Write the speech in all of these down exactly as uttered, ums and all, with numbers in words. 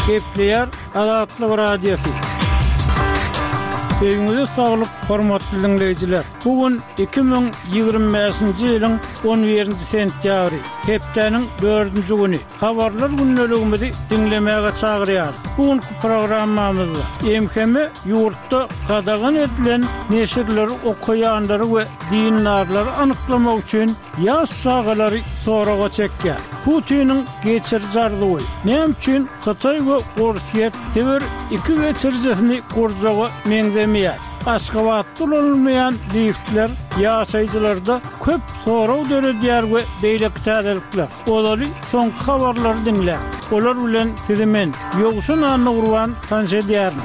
Kepler Azatlyk Radiosu. Öňüňizde saglyk, hormatly dinleyijiler. Bugün iki bin ýygrimi beşinji ýylyň on birinji sentýabry, hepdeniň dördünji güni. Habarlar günneligimizi dinlemäge çagyrýar. Bugünkü programmamyzda emhemi ýurtda gadagan edilen neşirleri, okuýanlary we dindarlary anyklamak üçin ýaş sagalary soraga çekýär. Putin'in geçirjarlygy. Näme üçin Xitay we Orsiýet teber iki geçirjesini gurjaga meňdemeýär. Aşgabatda olmayan liftler ýaşaýjylarda köp soraw döredýär we beýleki täzelikler. Olary soň habarlary dinler. Olar bilen sizimen ýoguşan anny urwan tanşedýär.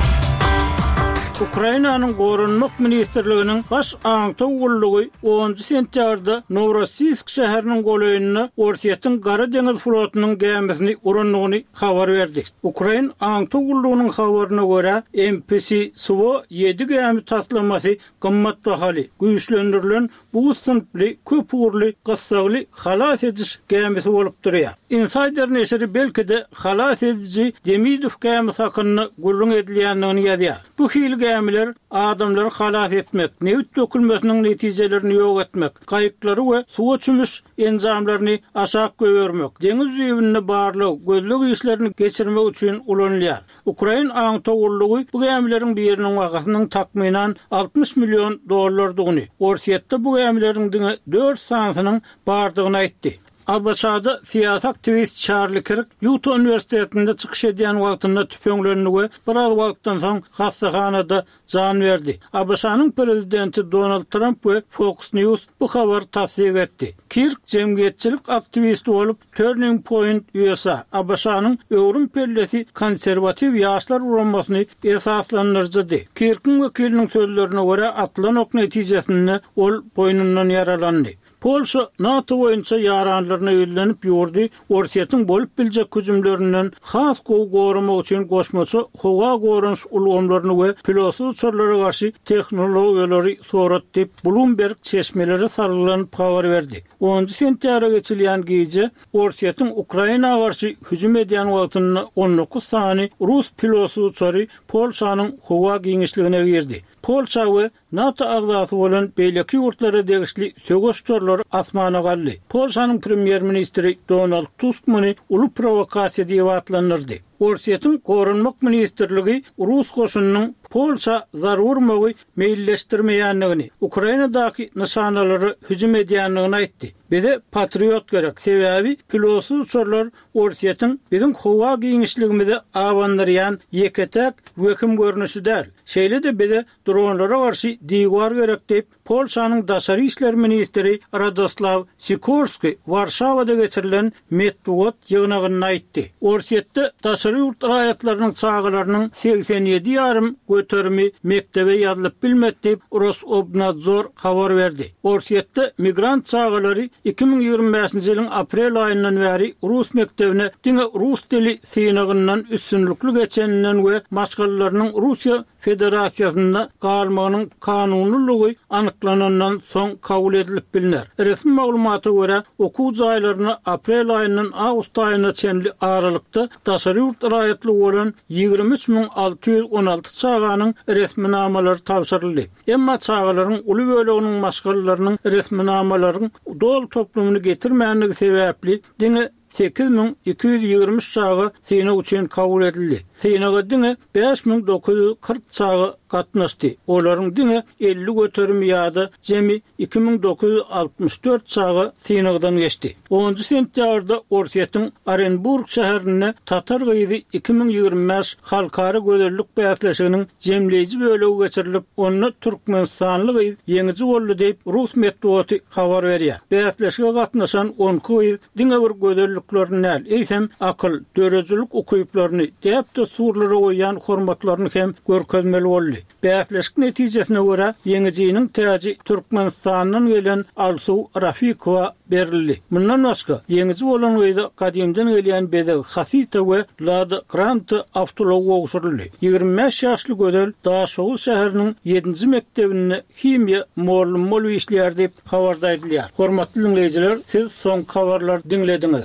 Ukrainanyň Gorunmak ministrliginiň baş aňta ullugy onunji sentýarda Novorossiysk şäheriniň goýunyna Orsiýetin Gara deňiz flotunyň gemisini uranlygyny habar berdi. Ukrain aňta ullugynyň habaryna görä M P C Suwo ýedi gemi taslamasy gymmat bahaly, güýçlendirilen bu sınply, köp uğurly, gassagly halas ediş gemisi bolup durýar. Insider neşri belki-de halas edici Demidov gemisi hakyny gurrun edilýändigini ýazýar. Bu hil gemiler adamlary halas etmek, newit dökülmesiniň netijelerini ýok etmek, gaýıklary we suwa çümüş enzamlaryny aşak göýermek, deňiz ýüzüne barlyk, gözlük işlerini geçirmek üçin ulanýar. Ukrain aňta ullugy bu gemileriň biriniň wagatynyň takminan altmış milyon dollardygyny, Orsiýetde bu gemileriň diňe dört sanynyň bardygyny aýtdy. Abaşada siyasi aktivist Charlie Kirk Utah Üniversitetinde çıkış edýän wagtynda tüpeňlerini we biraz wagtdan soň hastahanada jan berdi. Abaşanyň prezidenti Donald Trump we Fox News bu habar tasdik etdi. Kirk jemgyýetçilik aktivisti bolup Turning Point U S A Abaşanyň öwrüm pellesi konservativ ýaşlar uranmasyny esaslandyrdy. Kirk'in wekiliniň sözlerine görä atlan ok netijesinde ol boýnundan yaralandy. Polşa NATO boýunça ýaranlaryna ýönelenip ýurdy. Orsiýetiň bolup biljek hüjümlerinden has gowy goramak üçin goşmaçy howa gorunç ulgamlaryny we pilotsuz uçurlara garşy tehnologiýalary sorat diýip Bloomberg çeşmeleri sarylanyp habar berdi. onunji sentýabra geçilýän gece Orsiýetiň Ukraina garşy hüjüm edýän wagtyny on dokuz sany Rus pilotsuz uçary Polşanyň howa giňişligine girdi. Polşa we NATO agzasy bolan beýleki ýurtlara degişli sögüşçüler asmana galdy. Polşanyň premier ministri Donald Tusk muny uly provokasiýa diýip atlandyrdy. Orsiýetiň Gorunmak ministrligi Rus goşunynyň Polşa zarurmagy meýilleşdirmeýändigini, Ukrainadaky nişanalary hüjüm edýändigini aýtdy. Bede patriot gerek. Sebäbi pilotsuz uçurlar Orsiýetiň biziň howa giňişligimizi awandyrýan ýeketek wekim görnüşi däl. Şeýle de bede dronlara garşy diýwar gerek diýip Polşanyň daşary işler ministri Radoslaw Sikorski Warşawada geçirilen medeniýet ýygnagyny aýtdy. Orsiýetde daşary ýurt raýatlarynyň çağalarynyň seksen ýedi ýarym götermi mektebe ýazylyp bilmek diýip Rosobnadzor habar berdi. Orsiýetde migrant çağalary iki bin ýygrimi beşinji ýylyň aprel aýyndan bäri Rus mektebine diňe Rus dili synagyndan üstünlükli geçeninden we maşgallalarynyň Russiýa Federasiýasynda galmagynyň kanunlylygy anyklanandan soň kabul edilip bilinär. Resmi maglumaty görä okuw jaýlaryna aprel aýyndan awgust aýyna çenli aralykda daşary ýurt raýatlygy bolan ýygrimi üç bin alty ýüz on alty çağanyň resmi namalary tapşyryldy. Emma çağalaryň uly böleginiň maşgallalarynyň resmi namalaryň dol toplumyny getirmänligi sebäpli diňe sekiz bin iki ýüz ýygrimi üç çağı synag üçin kabul edildi. Synaga diňe beş bin dokuz ýüz kırk çağı gatnaşdy. Olaryň diňe elli göterimi ýa-da jemi iki bin dokuz ýüz altmış dört çağı synagdan geçdi. onunji sentýabrda Orsiýetiň Orenburg şäherine tatar gyýdy iki bin ýygrimi beş halkara gözellik bäsleşiginiň jemleýici bölegi geçirilip, onda Türkmenistanly gyýy ýeňiji boldy diýip Rus medeniýeti habar berýär. Bäsleşige gatnaşan on iki gyýy diňe bir gözelliklerini näl, eýsem akyl, dörejilik okuyuplaryny diýip surlara goýan hormatlaryny hem görkezmeli boldy. Bäsleşik netijesine görä ýeňijiniň täji Türkmenistanyň gelen Alsuw Rafikowa berildi. Mundan başga ýeňiji bolan goýda kadimden gelýän bede Hasita we Lada Grant awtology ogşuruldy. ýygrimi beş ýaşly gödel Daşoğlu şäheriniň ýedinji mektebinde himiýa molum mol işleýär diýip habarda edilýär. Hormatly dinleýijiler, siz soň habarlar dinlediňiz.